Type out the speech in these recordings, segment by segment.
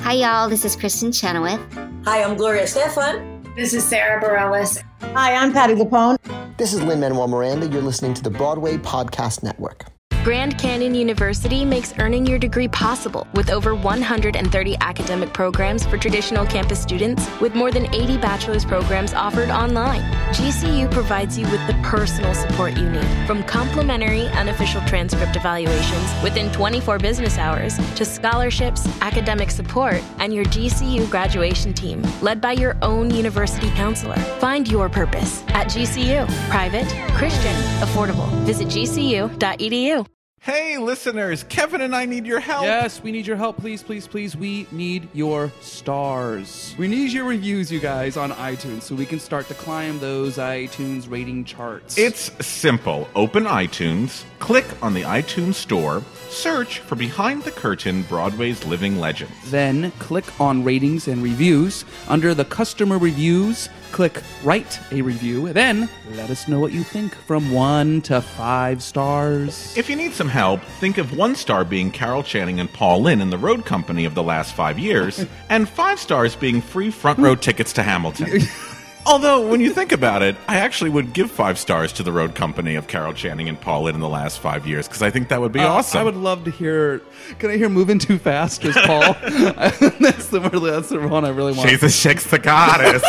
Hi, y'all. This is Kristen Chenoweth. Hi, I'm Gloria Stefan. This is Sarah Bareilles. Hi, I'm Patti LuPone. This is Lin-Manuel Miranda. You're listening to the Broadway Podcast Network. Grand Canyon University makes earning your degree possible with over 130 academic programs for traditional campus students with more than 80 bachelor's programs offered online. GCU provides you with the personal support you need, from complimentary unofficial transcript evaluations within 24 business hours to scholarships, academic support, and your GCU graduation team, led by your own university counselor. Find your purpose at GCU. Private, Christian, affordable. Visit gcu.edu. Hey, listeners, Kevin and I need your help. Yes, we need your help. Please, please, please. We need your stars. We need your reviews, you guys, on iTunes so we can start to climb those iTunes rating charts. It's simple. Open iTunes, click on the iTunes store, search for Behind the Curtain, Broadway's Living Legends. Then click on ratings and reviews. Under the customer reviews, click write a review. Then let us know what you think from 1 to 5 stars. If you need some help, think of 1 star being Carol Channing and Paul Lynde in the road company of the last 5 years, and 5 stars being free front row tickets to Hamilton. Although, when you think about it, I actually would give 5 stars to the road company of Carol Channing and Paul Lynde in the last 5 years, because I think that would be awesome. I would love to hear... Can I hear Moving Too Fast as Paul? That's the one I really want. Jesus shakes the goddess.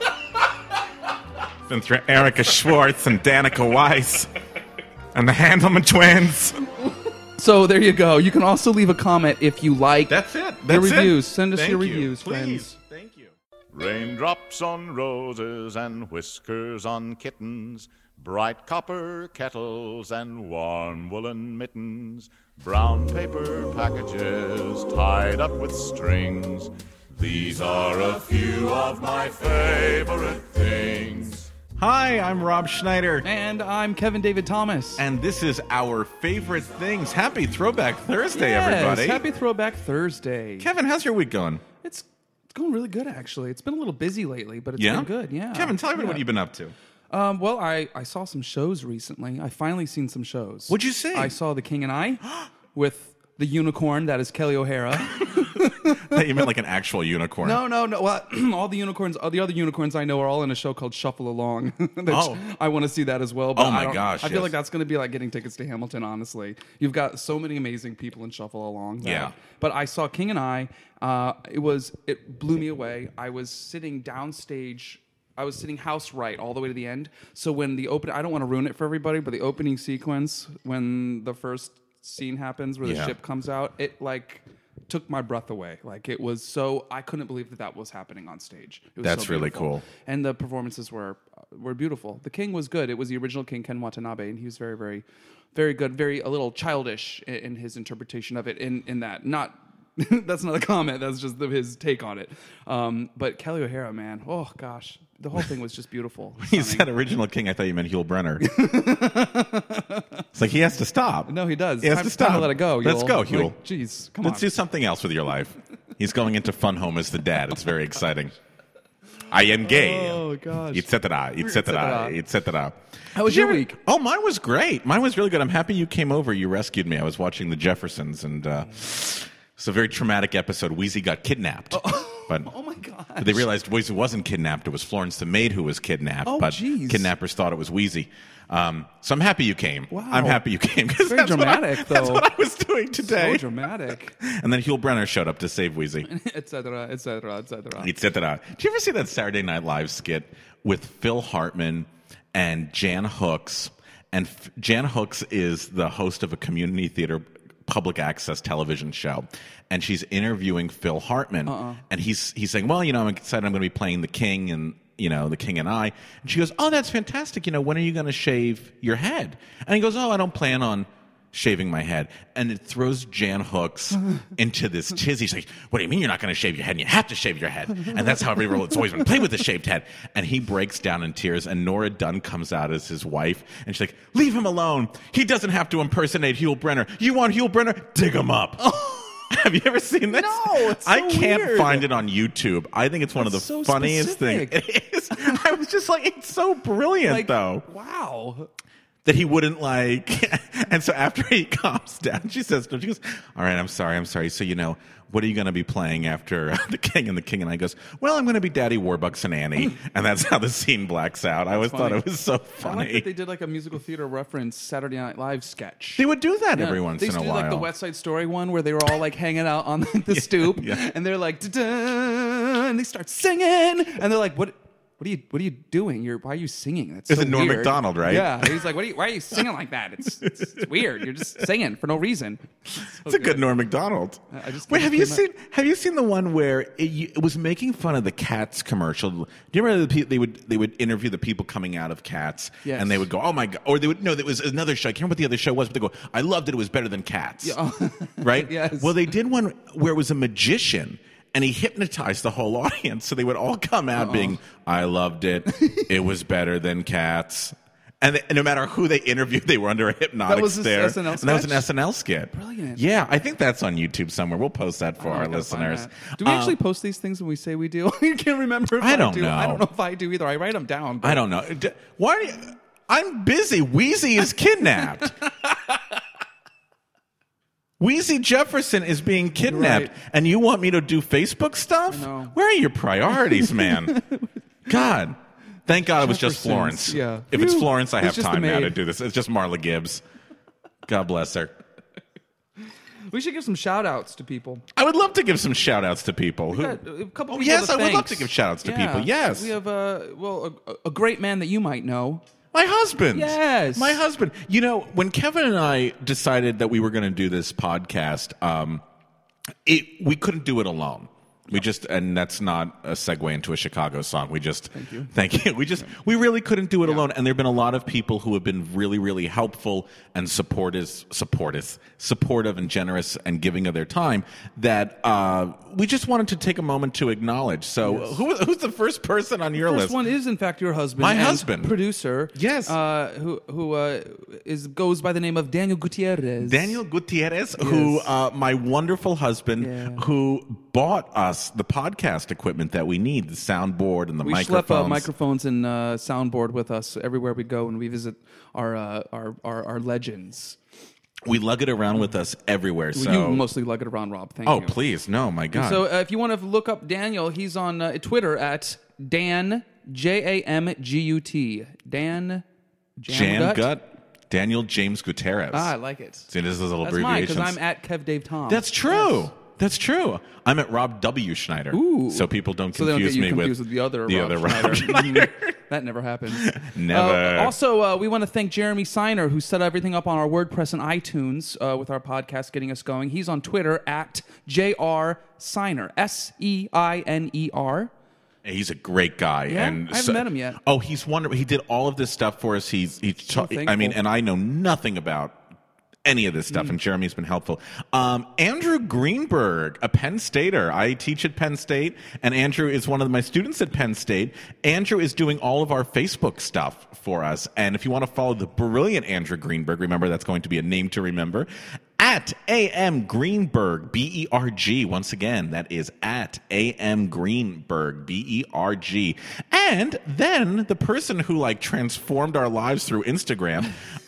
Been through Erica Schwartz and Danica Weiss and the Handelman twins. So there you go. You can also leave a comment if you like. That's it. Your reviews. Send us your reviews, please. friends. Thank you. Raindrops on roses and whiskers on kittens, bright copper kettles and warm woolen mittens, brown paper packages tied up with strings. These are a few of my favorite things. Hi, I'm Rob Schneider. And I'm Kevin David Thomas. And this is our favorite things. Happy Throwback Thursday, Yes, everybody. Happy Throwback Thursday. Kevin, how's your week going? It's going really good, actually. It's been a little busy lately, but it's been good. Yeah. Kevin, tell everybody what you've been up to. Well, I saw some shows recently. I finally seen some shows. What'd you see? I saw The King and I with the unicorn that is Kelly O'Hara. You meant like an actual unicorn. No. Well, all the other unicorns I know are all in a show called Shuffle Along. I want to see that as well. But Oh my gosh, I feel yes. like that's going to be like getting tickets to Hamilton, honestly. You've got so many amazing people in Shuffle Along. Yeah. But I saw King and I. It blew me away. I was sitting downstage. I was sitting house right all the way to the end. So when the I don't want to ruin it for everybody, but the opening sequence, when the first scene happens where the ship comes out, it like took my breath away. Like it was so I couldn't believe that was happening on stage. It was That's so really beautiful. cool. And the performances were beautiful. The King was good. It was the original King, Ken Watanabe, and he was very, very, very good. A little childish in his interpretation of it. In that, not that's not a comment. That's just his take on it. But Kelly O'Hara, man, oh gosh, the whole thing was just beautiful. You said original King. I thought you meant Yul Brynner. It's like he has to stop. No, he does. He has to stop. Time to let it go. Let's go, Yul. Like, jeez, come on. Let's do something else with your life. He's going into Fun Home as the dad. It's very exciting. I am gay. Oh gosh. Etc. How was your week? Oh, mine was great. Mine was really good. I'm happy you came over. You rescued me. I was watching The Jeffersons, and it's a very traumatic episode. Wheezy got kidnapped. But oh my god! But they realized Wheezy wasn't kidnapped. It was Florence the maid who was kidnapped. Oh, but geez. kidnappers thought it was Wheezy. So I'm happy you came. Wow. I'm happy you came. Very dramatic, That's though. what I was doing today. So dramatic. And then Yul Brynner showed up to save Wheezy. Etc. Etc. Did you ever see that Saturday Night Live skit with Phil Hartman and Jan Hooks? And Jan Hooks is the host of a community theater public access television show, and she's interviewing Phil Hartman, and he's saying, well, I'm excited I'm going to be playing the King and The King and I. And she goes, oh, that's fantastic. When are you going to shave your head? And he goes, oh, I don't plan on shaving my head. And it throws Jan Hooks into this tizzy. She's like, what do you mean you're not going to shave your head? And you have to shave your head. And that's how it's always been. Play with the shaved head. And he breaks down in tears, and Nora Dunn comes out as his wife, and she's like, leave him alone. He doesn't have to impersonate Yul Brynner. You want Yul Brynner? Dig him up. Have you ever seen this? No, it's so I can't weird. find it on YouTube. I think it's one of the so funniest things. specific. It is. I was just like, it's so brilliant, though. Wow. that he wouldn't like. And so after he calms down, she says to him, she goes, all right, I'm sorry. So, what are you going to be playing after The King and the King? And I goes, well, I'm going to be Daddy Warbucks and Annie. And that's how the scene blacks out. I always thought it was so funny. I like that they did like a musical theater reference Saturday Night Live sketch. They would do that every once in a while. They used to do like the West Side Story one where they were all like hanging out on the stoop. And they're like, da-da, and they start singing. And they're like, What are you doing? Why are you singing? That's so Is it Norm weird. Macdonald, right? Yeah. He's like, why are you singing like that? It's weird. You're just singing for no reason. It's a good Norm Macdonald. Wait, have you seen the one where it was making fun of the Cats commercial? Do you remember they would interview the people coming out of Cats, and they would go, "Oh my god," or there was another show. I can't remember what the other show was, but they go, "I loved it. It was better than Cats." Yeah. Right? Yes. Well, they did one where it was a magician. And he hypnotized the whole audience, so they would all come out being, "I loved it. It was better than Cats." And no matter who they interviewed, they were under a hypnotic stare. SNL sketch? And that was an SNL skit. Brilliant. Yeah, I think that's on YouTube somewhere. We'll post that for our listeners. Do we actually post these things when we say we do? I can't remember if I don't know. I don't know if I do either. I write them down. But... I don't know. Why are you... I'm busy. Wheezy is kidnapped. Wheezy Jefferson is being kidnapped, and you want me to do Facebook stuff? No. Where are your priorities, man? God. Thank God it was just Jefferson's, Florence. yeah. If it's Florence, I have just time the now to maid. do this. It's just Marla Gibbs. God bless her. We should give some shout-outs to people. I would love to give some shout-outs to people. A couple people yes, to I would love thanks. to give shout-outs to Yeah. people. Yes. We have a great man that you might know. My husband. Yes. My husband. When Kevin and I decided that we were going to do this podcast, we couldn't do it alone. And that's not a segue into a Chicago song. Thank you. We really couldn't do it alone. And there have been a lot of people who have been really, really helpful and supportive and generous and giving of their time that we just wanted to take a moment to acknowledge. So who's the first person on your list? First one is, in fact, your husband. My and husband. Producer. Yes. Who goes by the name of Daniel Gutierrez. Daniel Gutierrez, who my wonderful husband, who bought us the podcast equipment that we need, the soundboard and the microphones. We schlep microphones and soundboard with us everywhere we go when we visit our legends. We lug it around with us everywhere. So you mostly lug it around, Rob. Thank you. Oh, please. No, my God. So if you want to look up Daniel, he's on Twitter at Dan, Jamgut. Dan Jamgut? Daniel James Gutierrez. I like it. See, this is a little That's mine, abbreviation. because I'm at Kev Dave Tom. That's true. Yes. That's true. I'm at Rob W. Schneider. Ooh. So people don't So they don't confuse get me you confused with the other Rob Schneider. That never happens. Never. Also, we want to thank Jeremy Seiner, who set everything up on our WordPress and iTunes with our podcast, getting us going. He's on Twitter at JR Seiner, Seiner. He's a great guy. Yeah? And I haven't met him yet. Oh, he's wonderful. He did all of this stuff for us. And I know nothing about any of this stuff, and Jeremy's been helpful. Andrew Greenberg, a Penn Stater. I teach at Penn State, and Andrew is one of my students at Penn State. Andrew is doing all of our Facebook stuff for us, and if you want to follow the brilliant Andrew Greenberg, remember that's going to be a name to remember, at AM Greenberg, B-E-R-G. Once again, that is at AM Greenberg, B-E-R-G. And then the person who transformed our lives through Instagram,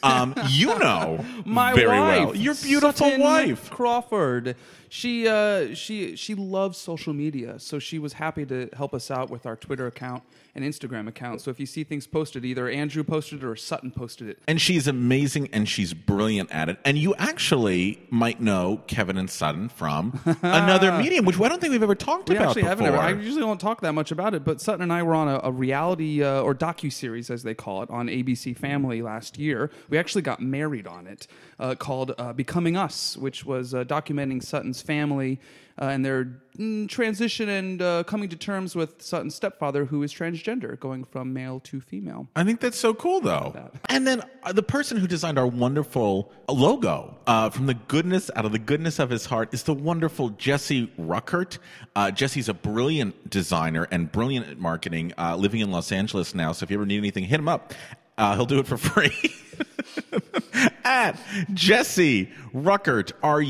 my very wife, well. Your beautiful Sutton wife. Crawford. She loves social media, so she was happy to help us out with our Twitter account and Instagram account. So if you see things posted, either Andrew posted it or Sutton posted it. And she's amazing and she's brilliant at it. And you actually might know Kevin and Sutton from another medium, which I don't think we've ever talked about actually before. haven't. I usually don't talk that much about it, but Sutton and I were on a reality or docuseries, as they call it, on ABC Family last year. We actually got married on it, called Becoming Us, which was documenting Sutton's family and their transition and coming to terms with Sutton's stepfather, who is transgender, going from male to female. I think that's so cool, though. And then the person who designed our wonderful logo, out of the goodness of his heart, is the wonderful Jesse Ruckert. Jesse's a brilliant designer and brilliant at marketing, living in Los Angeles now. So if you ever need anything, hit him up. He'll do it for free. At Jesse Ruckert,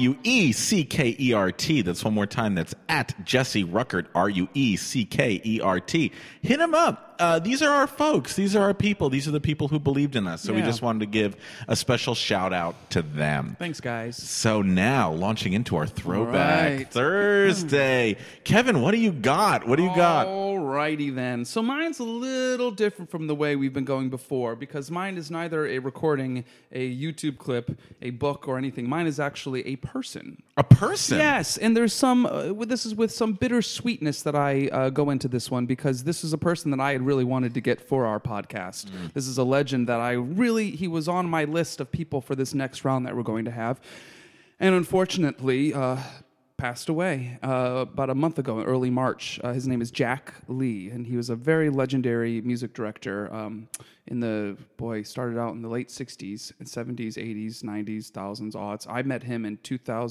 Rueckert. That's one more time. That's at Jesse Ruckert, Rueckert. Hit him up. These are our folks. These are our people. These are the people who believed in us. So we just wanted to give a special shout out to them. Thanks, guys. So now, launching into our Throwback Thursday. Kevin, what do you got? What do you got? Alrighty then. So mine's a little different from the way we've been going before, because mine is neither a recording, a YouTube clip, a book, or anything. Mine is actually a person. A person? Yes, and there's some. This is with some bittersweetness that I go into this one, because this is a person that I had really wanted to get for our podcast. This is a legend that he was on my list of people for this next round that we're going to have, and unfortunately passed away about a month ago, in early March. His name is Jack Lee, and he was a very legendary music director. Started out in the late 60s and 70s, 80s, 90s, thousands, aughts. I met him in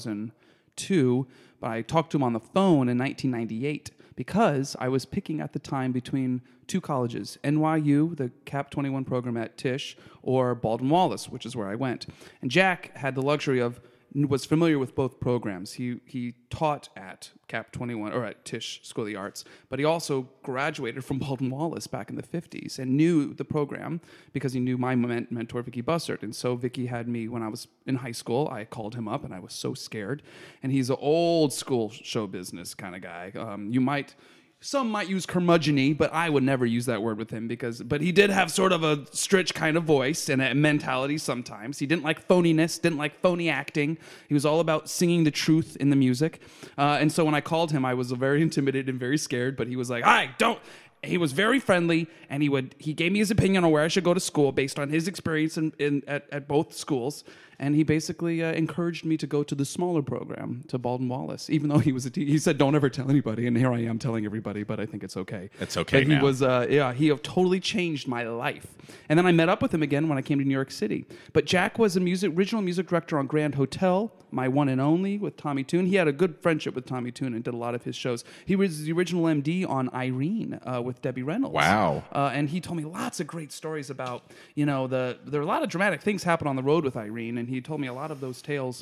2002, but I talked to him on the phone in 1998 because I was picking at the time between two colleges, NYU, the Cap 21 program at Tisch, or Baldwin Wallace, which is where I went. And Jack had the luxury was familiar with both programs. He taught at Cap 21, or at Tisch School of the Arts, but he also graduated from Baldwin Wallace back in the 50s and knew the program because he knew my mentor, Vicky Bussert. And so Vicky had me when I was in high school. I called him up, and I was so scared. And he's an old school show business kind of guy. Some might use curmudgeon-y, but I would never use that word with him but he did have sort of a Stritch kind of voice and a mentality sometimes. He didn't like phoniness, didn't like phony acting. He was all about singing the truth in the music. And so when I called him, I was very intimidated and very scared, but he was like, he was very friendly, and he gave me his opinion on where I should go to school based on his experience at both schools. And he basically encouraged me to go to the smaller program, to Baldwin Wallace, even though he said, don't ever tell anybody. And here I am telling everybody, but I think it's okay. It's okay but now. He totally changed my life. And then I met up with him again when I came to New York City. But Jack was original music director on Grand Hotel, My One and Only with Tommy Tune. He had a good friendship with Tommy Tune and did a lot of his shows. He was the original MD on Irene with Debbie Reynolds. Wow. And he told me lots of great stories about, there are a lot of dramatic things happen on the road with Irene, and he told me a lot of those tales,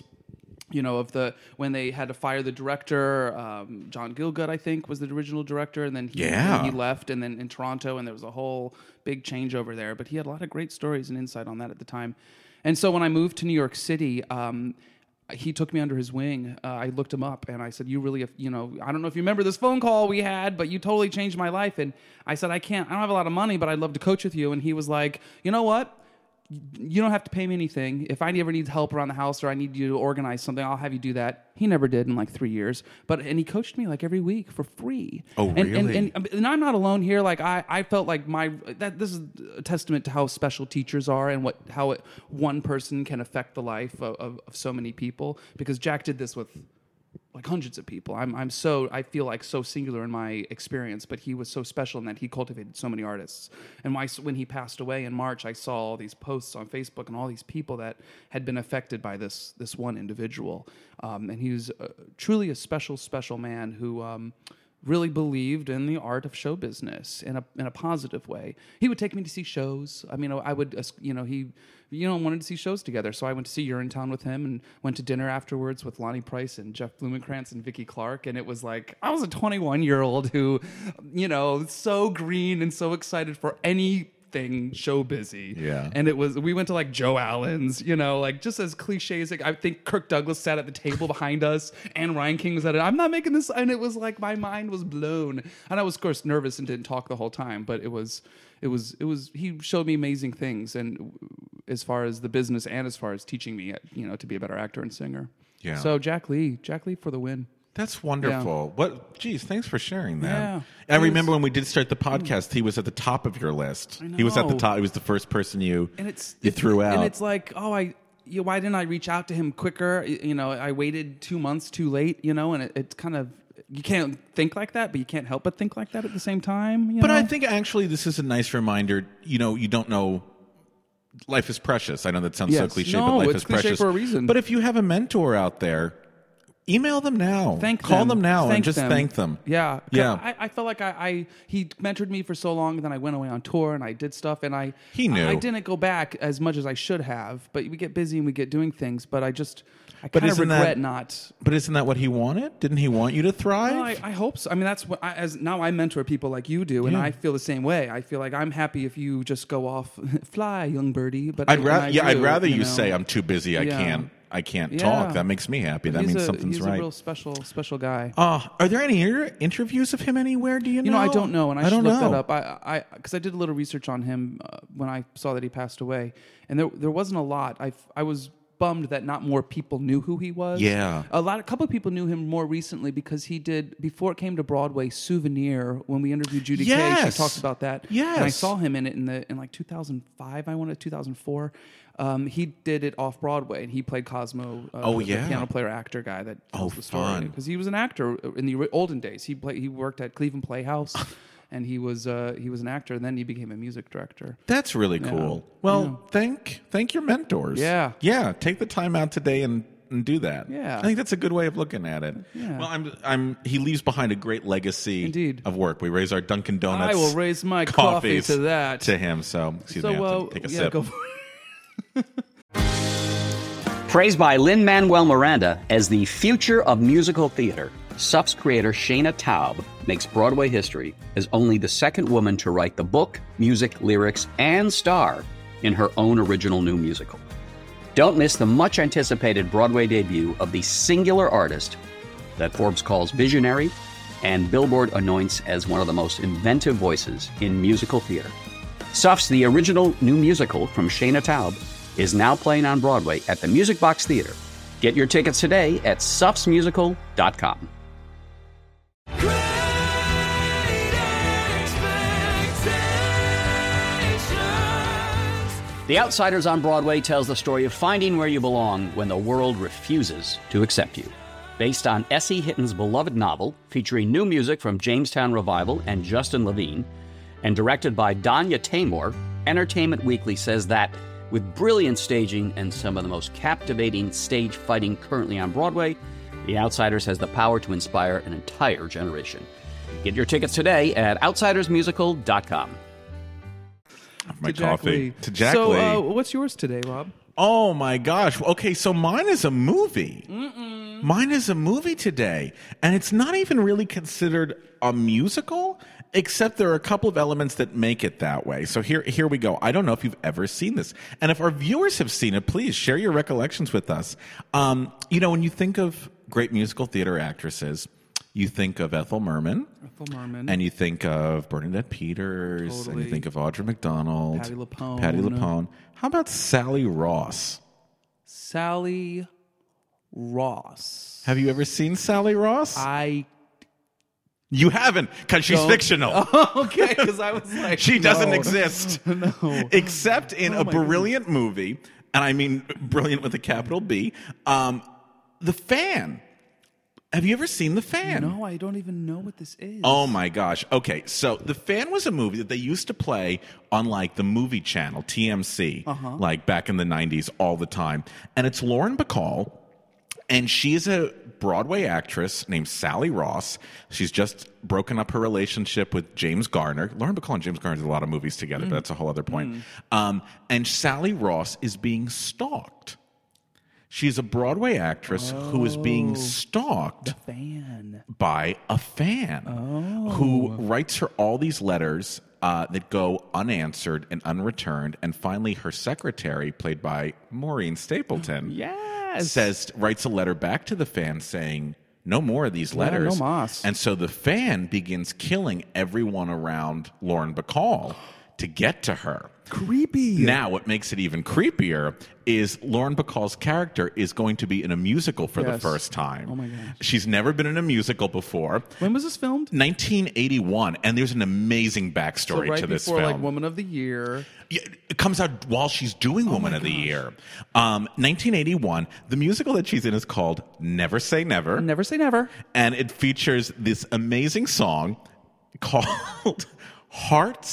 when they had to fire the director. John Gielgud, I think, was the original director, and then he left, and then in Toronto, and there was a whole big changeover there. But he had a lot of great stories and insight on that at the time. And so when I moved to New York City, he took me under his wing. I looked him up, and I said, I don't know if you remember this phone call we had, but you totally changed my life. And I said, I don't have a lot of money, but I'd love to coach with you. And he was like, you know what? You don't have to pay me anything. If I ever need help around the house or I need you to organize something, I'll have you do that. He never did in like 3 years. And he coached me like every week for free. Oh, really? And I'm not alone here. Like I felt like this is a testament to how special teachers are and how one person can affect the life of so many people. Because Jack did this with like hundreds of people. I feel like so singular in my experience, but he was so special in that he cultivated so many artists. And when he passed away in March, I saw all these posts on Facebook and all these people that had been affected by this one individual. And he was truly a special, special man who really believed in the art of show business in a positive way. He would take me to see shows. I mean, wanted to see shows together. So I went to see Urinetown with him and went to dinner afterwards with Lonnie Price and Jeff Blumenkrantz and Vicky Clark. And it was like, I was a 21-year-old who, so green and so excited for anything show busy. Yeah. And we went to like Joe Allen's, just as cliche as I think Kirk Douglas sat at the table behind us and Ryan King was at it. I'm not making this. And it was like, my mind was blown. And I was, of course, nervous and didn't talk the whole time, but he showed me amazing things. And as far as the business and as far as teaching me, to be a better actor and singer. Yeah. So Jack Lee for the win. That's wonderful. Yeah. Thanks for sharing that. Yeah. I remember when we did start the podcast, he was at the top of your list. I know. He was at the top. He was the first person you threw out. And it's like, why didn't I reach out to him quicker? I waited 2 months too late, and it's kind of, you can't think like that, but you can't help but think like that at the same time. But I think actually this is a nice reminder, you don't know. Life is precious. I know that sounds so cliche, but life is precious for a reason. But if you have a mentor out there, email them now. Call them now and just thank them. Yeah. Yeah. I felt like he mentored me for so long, and then I went away on tour and I did stuff, and He knew. I didn't go back as much as I should have, but we get busy and we get doing things, but I But kind of isn't regret that- not. But isn't that what he wanted? Didn't he want you to thrive? Well, I hope so. I mean, that's what as now I mentor people like you do, and Yeah. I feel the same way. I feel like I'm happy if you just go off, fly, young birdie. But I'd I rather do, you know. say I'm too busy. I can't talk. Yeah. That makes me happy. That He's means something's he's right. a real special guy. Are there any interviews of him anywhere? Do you know? You know, I don't know, and I should don't look know. that up. Because I did a little research on him when I saw that he passed away, and there wasn't a lot. I was bummed that not more people knew who he was. Yeah. A couple of people knew him more recently because he did, before it came to Broadway, Souvenir. When we interviewed Judy Kay, she Yes. talked about that. Yes. And I saw him in it in like 2005. I wanted 2004. He did it off Broadway, and he played Cosmo. The piano player actor guy that tells the story, fun. because he was an actor in the olden days. He worked at Cleveland Playhouse. And he was an actor, and then he became a music director. That's really cool. Well, thank your mentors. Yeah. Take the time out today and do that. Yeah. I think that's a good way of looking at it. Yeah. Well, he leaves behind a great legacy Indeed. of work. We raise our Dunkin' Donuts. I will raise my coffee coffees to that. to him. So excuse me, I have to take a sip. Go for it. Praised by Lin-Manuel Miranda as the future of musical theater, SUF's creator Shayna Taub makes Broadway history as only the second woman to write the book, music, lyrics, and star in her own original new musical. Don't miss the much-anticipated Broadway debut of the singular artist that Forbes calls visionary and Billboard anoints as one of the most inventive voices in musical theater. SUF's The Original New Musical from Shayna Taub is now playing on Broadway at the Music Box Theater. Get your tickets today at sufsmusical.com. The Outsiders on Broadway tells the story of finding where you belong when the world refuses to accept you. Based on S.E. Hitton's beloved novel, featuring new music from Jamestown Revival and Justin Levine, and directed by Danya Taymor, Entertainment Weekly says that, with brilliant staging and some of the most captivating stage fighting currently on Broadway, The Outsiders has the power to inspire an entire generation. Get your tickets today at outsidersmusical.com. My To Jack coffee. Lee. To Jack So, Lee. what's yours today, Rob? Oh my gosh. Okay, so mine is a movie. Mine is a movie today. And it's not even really considered a musical, except there are a couple of elements that make it that way. So here we go. I don't know if you've ever seen this. And if our viewers have seen it, please share your recollections with us. When you think of great musical theater actresses, you think of Ethel Merman. And you think of Bernadette Peters. Totally. And you think of Audra McDonald. Patti LuPone. Patti LuPone. How about Sally Ross? Sally Ross. Have you ever seen Sally Ross? You haven't, because she's fictional. Okay, because I was like, She doesn't no. exist. No. Except in a my brilliant movie, and I mean brilliant with a capital B, The Fan. Have you ever seen The Fan? No, I don't even know what this is. Oh my gosh. Okay, so The Fan was a movie that they used to play on like the movie channel, TMC, like back in the 90s all the time. And it's Lauren Bacall, and she's a Broadway actress named Sally Ross. She's just broken up her relationship with James Garner. Lauren Bacall and James Garner did a lot of movies together, but that's a whole other point. And Sally Ross is being stalked. She's a Broadway actress who is being stalked by a fan who writes her all these letters that go unanswered and unreturned. And finally, her secretary, played by Maureen Stapleton, writes a letter back to the fan saying, no more of these letters. no mas. And so the fan begins killing everyone around Lauren Bacall to get to her. Creepy. Now, what makes it even creepier is Lauren Bacall's character is going to be in a musical for the first time. Oh my gosh. She's never been in a musical before. When was this filmed? 1981, and there's an amazing backstory right to this before, film. like, Woman of the Year. Yeah, it comes out while she's doing Woman of the Year. 1981, the musical that she's in is called Never Say Never. Never Say Never. And it features this amazing song called Hearts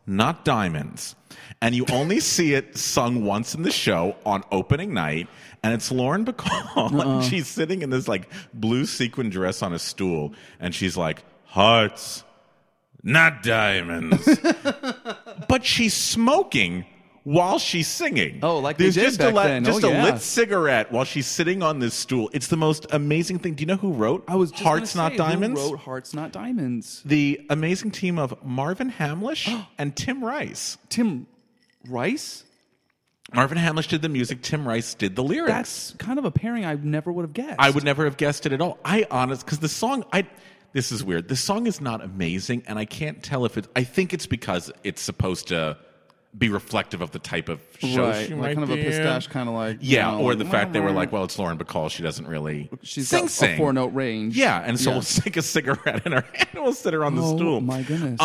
Not Diamonds. And you only see it sung once in the show on opening night. And it's Lauren Bacall. And she's sitting in this like blue sequin dress on a stool. And she's like, hearts, not diamonds. But she's smoking while she's singing. Oh, like there's they did just back a then. just Oh, a yeah. lit cigarette while she's sitting on this stool. It's the most amazing thing. Do you know who wrote I was just Hearts gonna Not say, Diamonds? Who wrote Hearts Not Diamonds? The amazing team of Marvin Hamlish and Tim Rice. Tim Rice? Marvin Hamlish did the music. Tim Rice did the lyrics. That's kind of a pairing I never would have guessed. I would never have guessed it at all. Because the song, this is weird. The song is not amazing, and I can't tell if I think it's because it's supposed to be reflective of the type of show Right, she like might kind of be a in. pistache, kind of like Yeah, or the like, fact they were like, well, it's Lauren Bacall. She doesn't really she's sing. got a 4-note range. Yeah, and so Yeah. we'll stick a cigarette in her hand and we'll sit her on the Oh, stool. my goodness.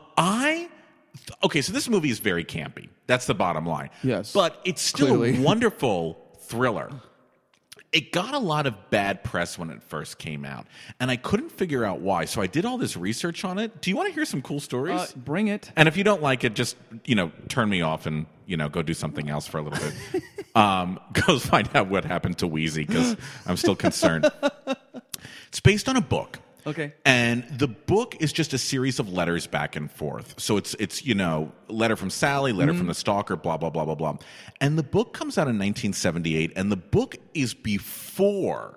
Okay, so this movie is very campy. That's the bottom line. Yes, But it's still clearly. a wonderful thriller. It got a lot of bad press when it first came out, and I couldn't figure out why. So I did all this research on it. Do you want to hear some cool stories? Bring it. And if you don't like it, just, turn me off and, go do something else for a little bit. Go find out what happened to Wheezy, because I'm still concerned. It's based on a book. Okay. And the book is just a series of letters back and forth. So it's letter from Sally, letter from the stalker, blah, blah, blah, blah, blah. And the book comes out in 1978, and the book is before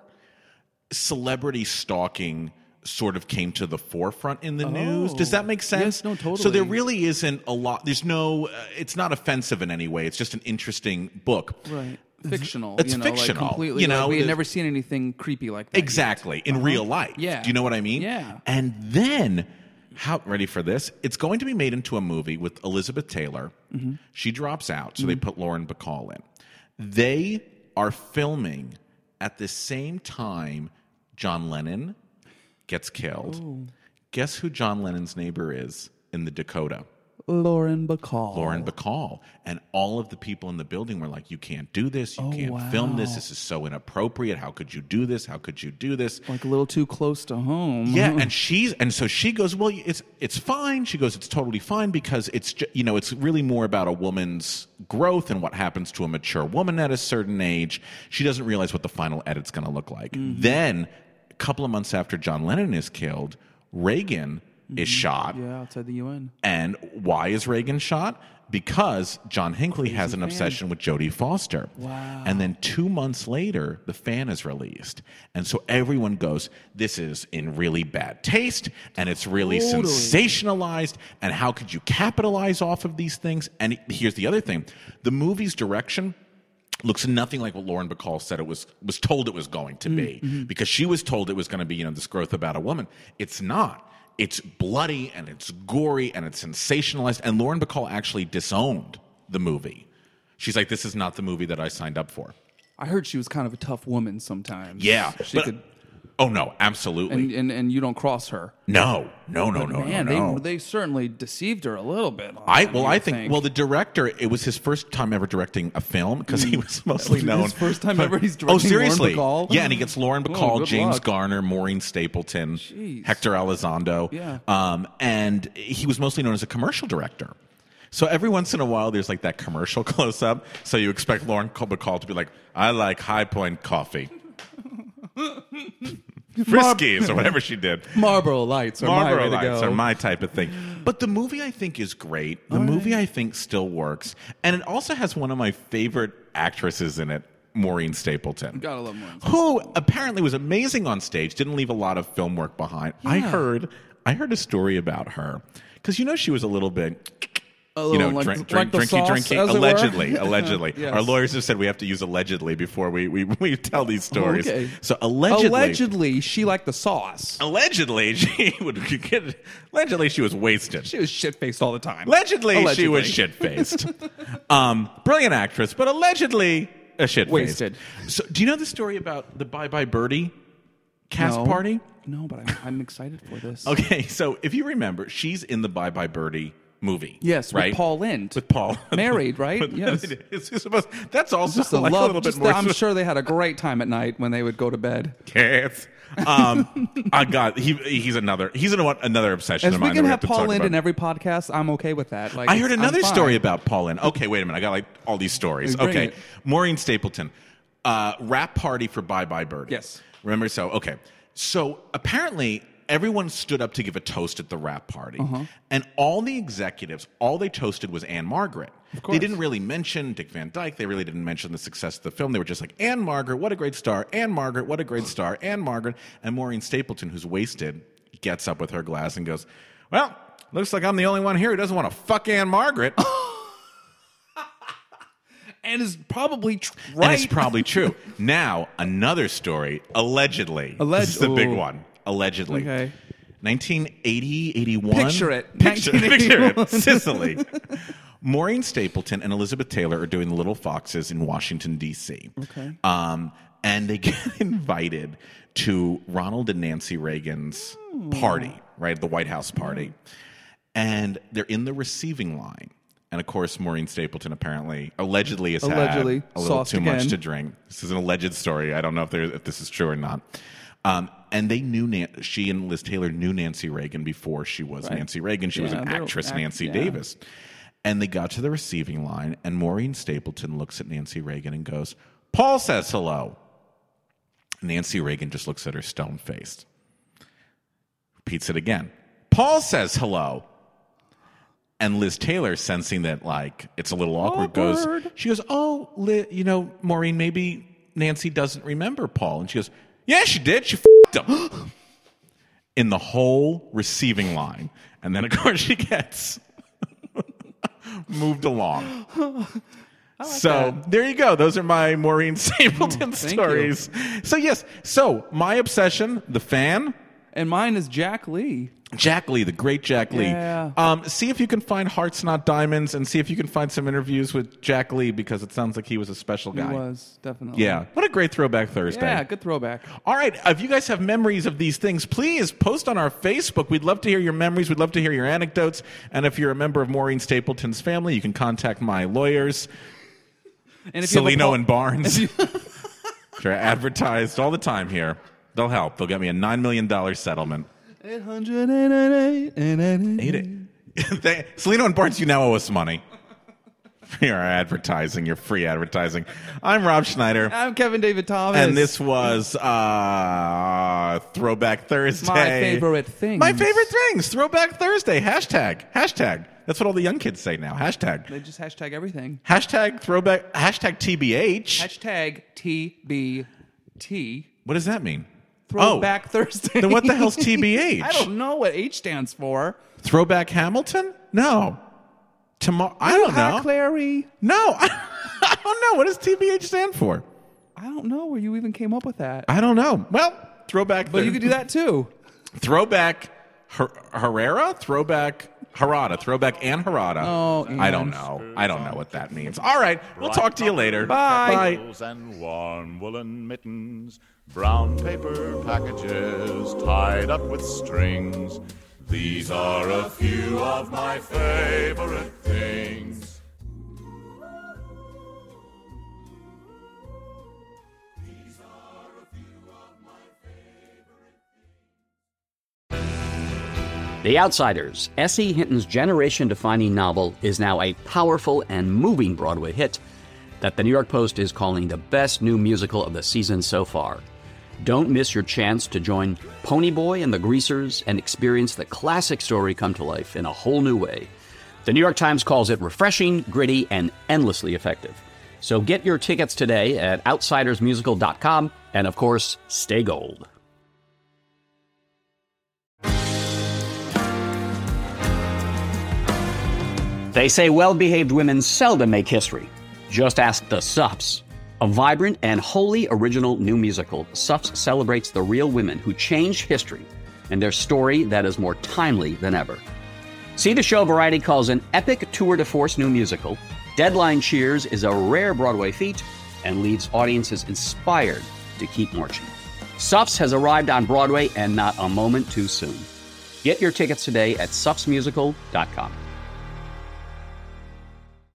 celebrity stalking sort of came to the forefront in the news. Does that make sense? Yes, no, totally. So there really isn't a lot. There's no, it's not offensive in any way. It's just an interesting book. Right. Fictional. It's like fictional, completely. We had there's- never seen anything creepy like that. Exactly. In real life. Yeah. Do you know what I mean? Yeah. And then, ready for this? It's going to be made into a movie with Elizabeth Taylor. Mm-hmm. She drops out, so they put Lauren Bacall in. They are filming at the same time John Lennon gets killed. Ooh. Guess who John Lennon's neighbor is in the Dakota? Lauren Bacall. Lauren Bacall. And all of the people in the building were like, you can't do this. You can't film this. This is so inappropriate. How could you do this? How could you do this? Like a little too close to home. Yeah, and so she goes, well, it's fine. She goes, it's totally fine because it's it's really more about a woman's growth and what happens to a mature woman at a certain age. She doesn't realize what the final edit's going to look like. Mm-hmm. Then, a couple of months after John Lennon is killed, Reagan is shot. Yeah, outside the UN. And why is Reagan shot? Because John Hinckley has an obsession with Jodie Foster. Wow. And then 2 months later, The Fan is released. And so everyone goes, this is in really bad taste, and it's really sensationalized, and how could you capitalize off of these things? And here's the other thing. The movie's direction looks nothing like what Lauren Bacall said it was told it was going to be. Because she was told it was going to be, this growth about a woman. It's not. It's bloody and it's gory and it's sensationalized. And Lauren Bacall actually disowned the movie. She's like, this is not the movie that I signed up for. I heard she was kind of a tough woman sometimes. Yeah. She could. Oh, no, absolutely. And you don't cross her. No. Man, they certainly deceived her a little bit. I think the director, it was his first time ever directing a film because he was mostly known. His first time ever he's directing. Oh, seriously? Lauren Bacall? Yeah, and he gets Lauren Bacall, good James luck. Garner, Maureen Stapleton, Jeez. Hector Elizondo. Yeah. And he was mostly known as a commercial director. So every once in a while, there's like that commercial close up. So you expect Lauren Bacall to be like, I like High Point coffee. Friskies or whatever she did. Marlboro Lights are my way to Lights go. are my type of thing. But the movie, I think, is great. The movie, I think, still works. And it also has one of my favorite actresses in it, Maureen Stapleton. Gotta love Maureen. Who apparently was amazing on stage, didn't leave a lot of film work behind. Yeah. I heard a story about her. Because, she was a little bit... like the sauce, drinking. as it were? Allegedly. Yes. Our lawyers have said we have to use allegedly before we tell these stories. Okay. So Allegedly, she liked the sauce. Allegedly, she was wasted. She was shit-faced all the time. Allegedly, she was shit-faced. Brilliant actress, but allegedly a shit-faced. Wasted. So, do you know the story about the Bye Bye Birdie cast No. party? No, but I'm excited for this. Okay, so if you remember, she's in the Bye Bye Birdie movie. Yes, right? with Paul Lynde. With Paul. Married, right? Yes. That's also Just a like love. a little bit more. I'm sure they had a great time at night when they would go to bed. Cats. He's another obsession As of we mine. can that have to Paul talk Lynde about. in every podcast, I'm okay with that. Like, I heard another I'm fine. story about Paul Lynde. Okay, wait a minute. I got like all these stories. Bring Okay, it. Maureen Stapleton, rap party for Bye Bye Birdie. Yes. Remember? So apparently everyone stood up to give a toast at the rap party, and all the executives, all they toasted was Anne Margaret. Of course. They didn't really mention Dick Van Dyke. They really didn't mention the success of the film. They were just like, Anne Margaret, what a great star. Anne Margaret, what a great star. Anne Margaret. And Maureen Stapleton, who's wasted, gets up with her glass and goes, well, looks like I'm the only one here who doesn't want to fuck Anne Margaret. And is probably right. And it's probably true. Now, another story, allegedly. This is the big one. Allegedly. Okay. 1980, 81. Picture it. Picture it. Sicily. Maureen Stapleton and Elizabeth Taylor are doing The Little Foxes in Washington, D.C. Okay. And they get invited to Ronald and Nancy Reagan's party, right? The White House party. And they're in the receiving line. And, of course, Maureen Stapleton allegedly has had a little too much to drink. This is an alleged story. I don't know if this is true or not. And they knew she and Liz Taylor knew Nancy Reagan before she was Nancy Reagan. She was an actress, Nancy Davis. And they got to the receiving line, and Maureen Stapleton looks at Nancy Reagan and goes, Paul says hello. Nancy Reagan just looks at her stone-faced. Repeats it again. Paul says hello. And Liz Taylor, sensing that, like, it's a little awkward, goes, oh, Maureen, maybe Nancy doesn't remember Paul. And she goes, yeah, she did. She f***ed him. In the whole receiving line. And then, of course, she gets moved along. There you go. Those are my Maureen Stapleton stories. So, yes. So, my obsession, The Fan. And mine is Jack Lee. Jack Lee, the great Jack Lee. Yeah. See if you can find Hearts Not Diamonds, and see if you can find some interviews with Jack Lee, because it sounds like he was a special guy. He was, definitely. Yeah. What a great Throwback Thursday. Yeah, good throwback. All right. If you guys have memories of these things, please post on our Facebook. We'd love to hear your memories. We'd love to hear your anecdotes. And if you're a member of Maureen Stapleton's family, you can contact my lawyers, And if Celino and Barnes. Which are advertised all the time here. They'll help. They'll get me a $9 million settlement. 888. Celino and Barnes, you now owe us money for your advertising, your free advertising. I'm Rob Schneider. I'm Kevin David Thomas. And this was Throwback Thursday. My favorite things. My favorite things. Throwback Thursday. Hashtag. That's what all the young kids say now. Hashtag. They just hashtag everything. Hashtag throwback. Hashtag TBH. Hashtag TBT. What does that mean? Throwback Thursday. Then what the hell's TBH? I don't know what H stands for. Throwback Hamilton? No. Tomorrow? I don't know. Larry. No. I don't know. What does TBH stand for? I don't know where you even came up with that. I don't know. Well, throwback. But you could do that too. Throwback Herrera? Throwback Harada. Throwback and Harada. Oh, I don't know. I don't know what that means. All right. We'll talk to you later. Bye. Kettles and warm woolen mittens, brown paper packages tied up with strings. These are a few of my favorite things. These are a few of my favorite things. The Outsiders, S.E. Hinton's generation-defining novel, is now a powerful and moving Broadway hit that the New York Post is calling the best new musical of the season so far. Don't miss your chance to join Ponyboy and the Greasers and experience the classic story come to life in a whole new way. The New York Times calls it refreshing, gritty, and endlessly effective. So get your tickets today at outsidersmusical.com, and of course, stay gold. They say well-behaved women seldom make history. Just ask the Suffs. A vibrant and wholly original new musical, Suffs celebrates the real women who changed history and their story that is more timely than ever. See the show Variety calls an epic tour de force new musical. Deadline cheers is a rare Broadway feat and leaves audiences inspired to keep marching. Suffs has arrived on Broadway, and not a moment too soon. Get your tickets today at suffsmusical.com.